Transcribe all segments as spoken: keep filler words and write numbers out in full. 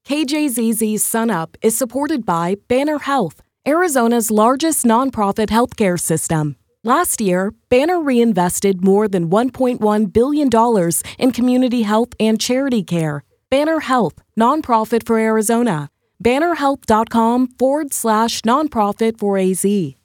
K J Z Z's Sun Up is supported by Banner Health, Arizona's largest nonprofit healthcare system. Last year, Banner reinvested more than one point one billion dollars in community health and charity care. Banner Health, nonprofit for Arizona. bannerhealth.com forward slash nonprofit for A Z.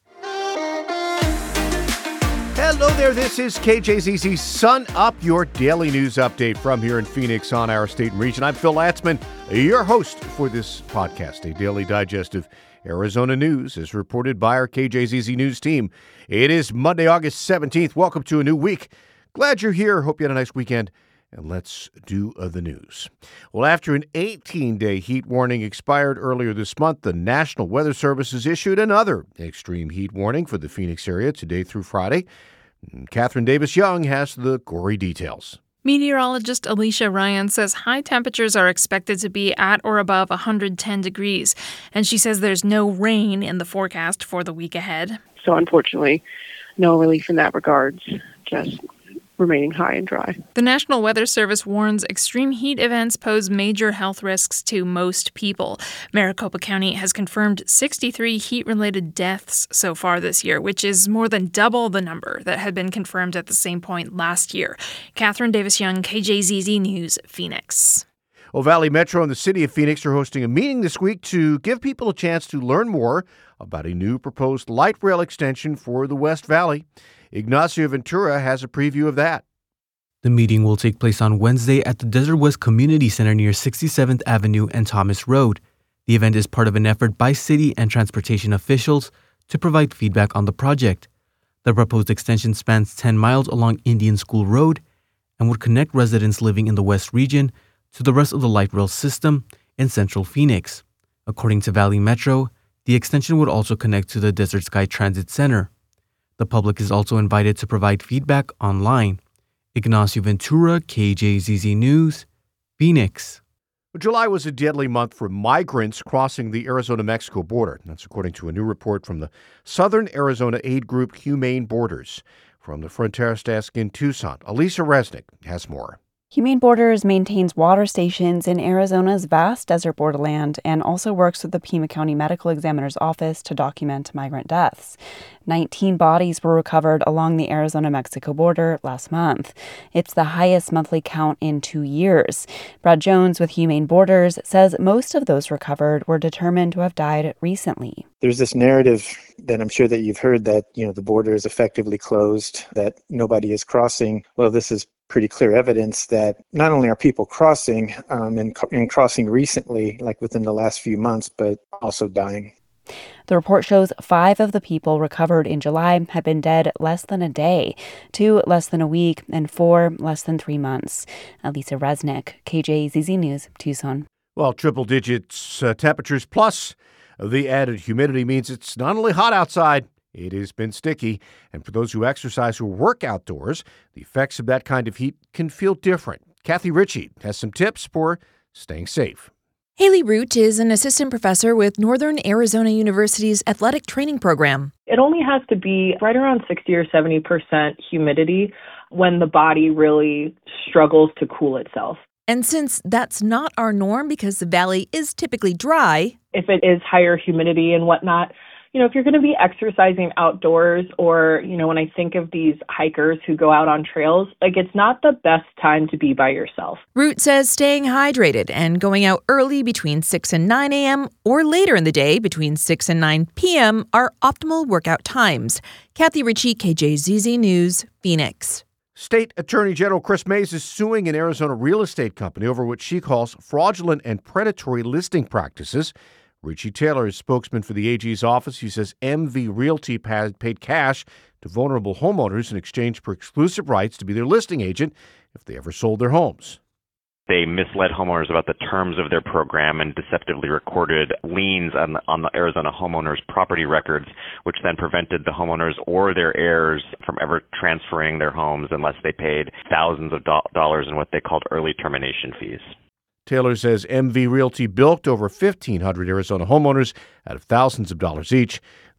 Hello there, this is K J Z Z's Sun Up, your daily news update from here in Phoenix on our state and region. I'm Phil Latzman, your host for this podcast, a daily digest of Arizona news as reported by our K J Z Z News team. It is Monday, August seventeenth. Welcome to a new week. Glad you're here. Hope you had a nice weekend. And let's do uh, the news. Well, after an eighteen-day heat warning expired earlier this month, the National Weather Service has issued another extreme heat warning for the Phoenix area today through Friday. Catherine Davis-Young has the gory details. Meteorologist Alicia Ryan says high temperatures are expected to be at or above one hundred ten degrees, and she says there's no rain in the forecast for the week ahead. So unfortunately, no relief in that regards, just remaining high and dry. The National Weather Service warns extreme heat events pose major health risks to most people. Maricopa County has confirmed sixty-three heat-related deaths so far this year, which is more than double the number that had been confirmed at the same point last year. Catherine Davis-Young, K J Z Z News, Phoenix. Well, Valley Metro and the city of Phoenix are hosting a meeting this week to give people a chance to learn more about a new proposed light rail extension for the West Valley. Ignacio Ventura has a preview of that. The meeting will take place on Wednesday at the Desert West Community Center near sixty-seventh Avenue and Thomas Road. The event is part of an effort by city and transportation officials to provide feedback on the project. The proposed extension spans ten miles along Indian School Road and would connect residents living in the West region to the rest of the light rail system in central Phoenix. According to Valley Metro, the extension would also connect to the Desert Sky Transit Center. The public is also invited to provide feedback online. Ignacio Ventura, K J Z Z News, Phoenix. July was a deadly month for migrants crossing the Arizona-Mexico border. That's according to a new report from the Southern Arizona aid group Humane Borders. From the Fronteras Desk in Tucson, Elisa Resnick has more. Humane Borders maintains water stations in Arizona's vast desert borderland and also works with the Pima County Medical Examiner's Office to document migrant deaths. nineteen bodies were recovered along the Arizona-Mexico border last month. It's the highest monthly count in two years. Brad Jones with Humane Borders says most of those recovered were determined to have died recently. There's this narrative that I'm sure that you've heard that, you know, the border is effectively closed, that nobody is crossing. Well, this is pretty clear evidence that not only are people crossing um, and, and crossing recently, like within the last few months, but also dying. The report shows five of the people recovered in July had been dead less than a day, two less than a week, and four less than three months. Elisa Resnick, K J Z Z News, Tucson. Well, triple digits uh, temperatures plus the added humidity means it's not only hot outside, it has been sticky. And for those who exercise or work outdoors, the effects of that kind of heat can feel different. Kathy Ritchie has some tips for staying safe. Haley Root is an assistant professor with Northern Arizona University's athletic training program. It only has to be right around sixty or seventy percent humidity when the body really struggles to cool itself. And since that's not our norm because the valley is typically dry, if it is higher humidity and whatnot, you know, if you're going to be exercising outdoors or, you know, when I think of these hikers who go out on trails, like it's not the best time to be by yourself. Root says staying hydrated and going out early between six and nine a.m. or later in the day between six and nine p.m. are optimal workout times. Kathy Ritchie, K J Z Z News, Phoenix. State Attorney General Kris Mayes is suing an Arizona real estate company over what she calls fraudulent and predatory listing practices. Richie Taylor is spokesman for the A G's office. He says M V Realty paid cash to vulnerable homeowners in exchange for exclusive rights to be their listing agent if they ever sold their homes. They misled homeowners about the terms of their program and deceptively recorded liens on the, on the Arizona homeowners' property records, which then prevented the homeowners or their heirs from ever transferring their homes unless they paid thousands of do- dollars in what they called early termination fees. Taylor says M V Realty bilked over fifteen hundred Arizona homeowners out of thousands of dollars each.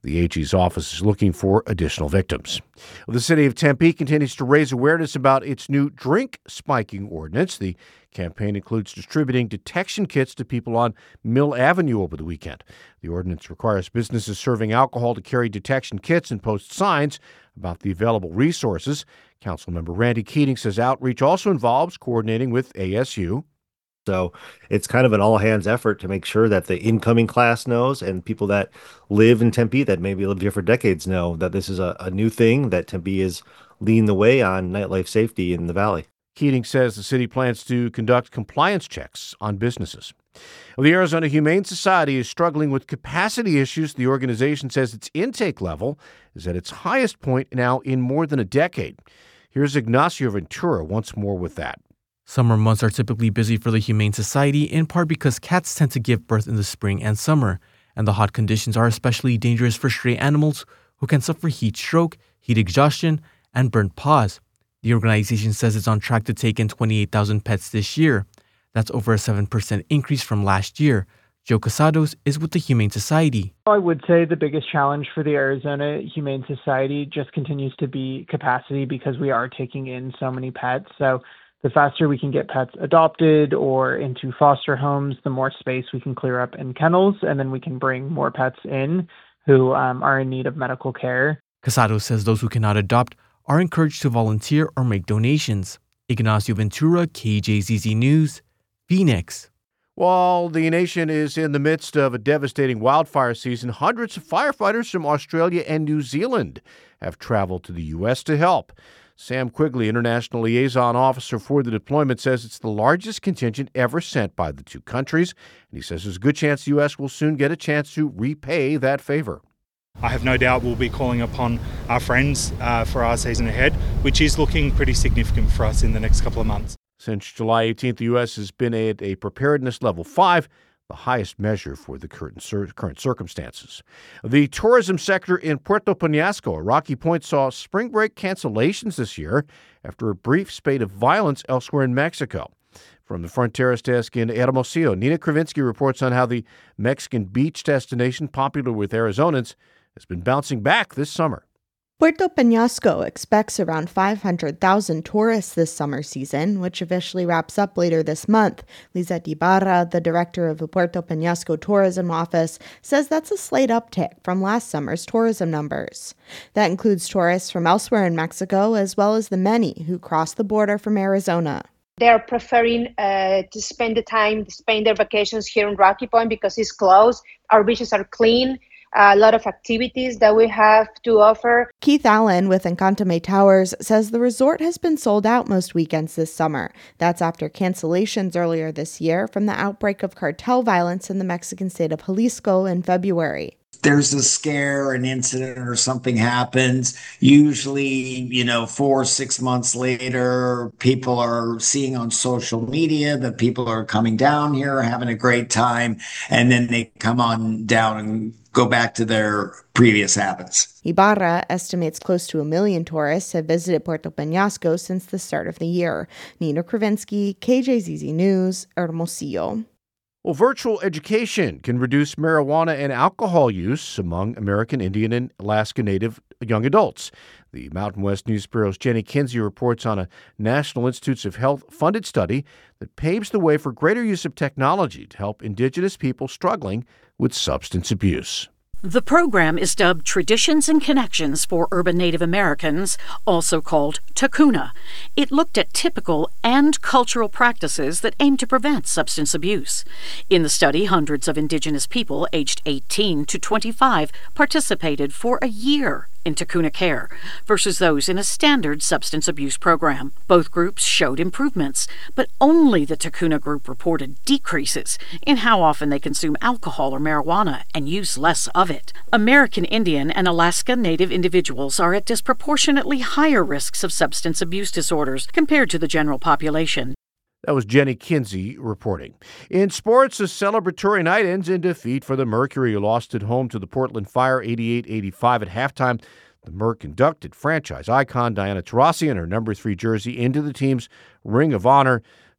The A G's office is looking for additional victims. The city of Tempe continues to raise awareness about its new drink spiking ordinance. The campaign includes distributing detection kits to people on Mill Avenue over the weekend. The ordinance requires businesses serving alcohol to carry detection kits and post signs about the available resources. Councilmember Randy Keating says outreach also involves coordinating with A S U. So it's kind of an all-hands effort to make sure that the incoming class knows, and people that live in Tempe that maybe lived here for decades know that this is a, a new thing, that Tempe is leading the way on nightlife safety in the valley. Keating says the city plans to conduct compliance checks on businesses. Well, the Arizona Humane Society is struggling with capacity issues. The organization says its intake level is at its highest point now in more than a decade. Here's Ignacio Ventura once more with that. Summer months are typically busy for the Humane Society, in part because cats tend to give birth in the spring and summer, and the hot conditions are especially dangerous for stray animals who can suffer heat stroke, heat exhaustion, and burnt paws. The organization says it's on track to take in twenty-eight thousand pets this year. That's over a seven percent increase from last year. Joe Casados is with the Humane Society. I would say the biggest challenge for the Arizona Humane Society just continues to be capacity, because we are taking in so many pets. So the faster we can get pets adopted or into foster homes, the more space we can clear up in kennels, and then we can bring more pets in who um, are in need of medical care. Casado says those who cannot adopt are encouraged to volunteer or make donations. Ignacio Ventura, K J Z Z News, Phoenix. While the nation is in the midst of a devastating wildfire season, hundreds of firefighters from Australia and New Zealand have traveled to the U S to help. Sam Quigley, International Liaison Officer for the deployment, says it's the largest contingent ever sent by the two countries, and he says there's a good chance the U S will soon get a chance to repay that favor. I have no doubt we'll be calling upon our friends uh, for our season ahead, which is looking pretty significant for us in the next couple of months. Since July eighteenth, the U S has been at a preparedness level five, the highest measure for the current, current circumstances. The tourism sector in Puerto Peñasco, Rocky Point, saw spring break cancellations this year after a brief spate of violence elsewhere in Mexico. From the Fronteras desk in Hermosillo, Nina Kravinsky reports on how the Mexican beach destination, popular with Arizonans, has been bouncing back this summer. Puerto Peñasco expects around five hundred thousand tourists this summer season, which officially wraps up later this month. Lizette Ibarra, the director of the Puerto Peñasco Tourism Office, says that's a slight uptick from last summer's tourism numbers. That includes tourists from elsewhere in Mexico, as well as the many who cross the border from Arizona. They're preferring uh, to spend the time, to spend their vacations here in Rocky Point because it's close. Our beaches are clean. A lot of activities that we have to offer. Keith Allen with Encantame Towers says the resort has been sold out most weekends this summer. That's after cancellations earlier this year from the outbreak of cartel violence in the Mexican state of Jalisco in February. There's a scare, an incident or something happens. Usually, you know, four, six months later, people are seeing on social media that people are coming down here, having a great time, and then they come on down and go back to their previous habits. Ibarra estimates close to a million tourists have visited Puerto Peñasco since the start of the year. Nina Kravinsky, K J Z Z News, Hermosillo. Well, virtual education can reduce marijuana and alcohol use among American Indian and Alaska Native young adults. The Mountain West News Bureau's Jenny Kinsey reports on a National Institutes of Health funded study that paves the way for greater use of technology to help Indigenous people struggling with substance abuse. The program is dubbed Traditions and Connections for Urban Native Americans, also called TACUNA. It looked at typical and cultural practices that aim to prevent substance abuse. In the study, hundreds of Indigenous people aged eighteen to twenty-five participated for a year in TACUNA care versus those in a standard substance abuse program. Both groups showed improvements, but only the TACUNA group reported decreases in how often they consume alcohol or marijuana and use less of it. American Indian and Alaska Native individuals are at disproportionately higher risks of substance abuse disorders compared to the general population. That was Jenny Kinsey reporting. In sports, a celebratory night ends in defeat for the Mercury, who lost at home to the Portland Fire eighty-eight eighty-five at halftime. The Merc inducted franchise icon Diana Taurasi in her number three jersey into the team's Ring of Honor.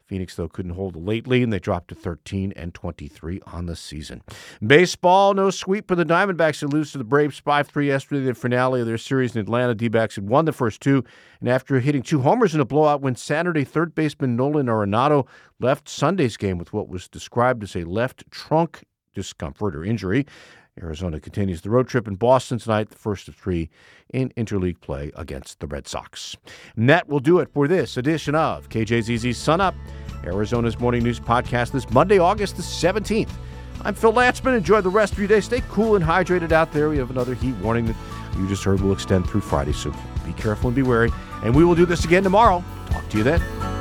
Phoenix, though, couldn't hold a late lead, and they dropped to thirteen and twenty-three on the season. Baseball, no sweep for the Diamondbacks. They lose to the Braves five three yesterday, the finale of their series in Atlanta. D-backs had won the first two, and after hitting two homers in a blowout win Saturday, third baseman Nolan Arenado left Sunday's game with what was described as a left trunk discomfort or injury. Arizona continues the road trip in Boston tonight, the first of three in interleague play against the Red Sox. And that will do it for this edition of K J Z Z's Sun Up, Arizona's morning news podcast this Monday, August the seventeenth. I'm Phil Latzman. Enjoy the rest of your day. Stay cool and hydrated out there. We have another heat warning that you just heard will extend through Friday, so be careful and be wary. And we will do this again tomorrow. Talk to you then.